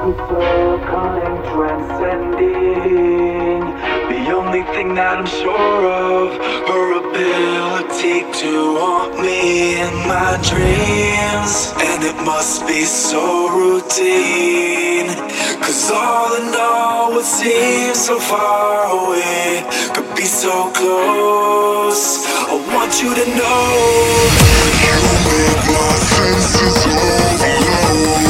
Circling, transcending. The only thing that I'm sure of, her ability to haunt me in my dreams. And it must be so routine, 'cause all in all, what seems so far away could be so close. I want you to know you make my senses overload.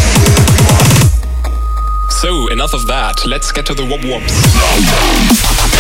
Enough of that, let's get to the wop-wops.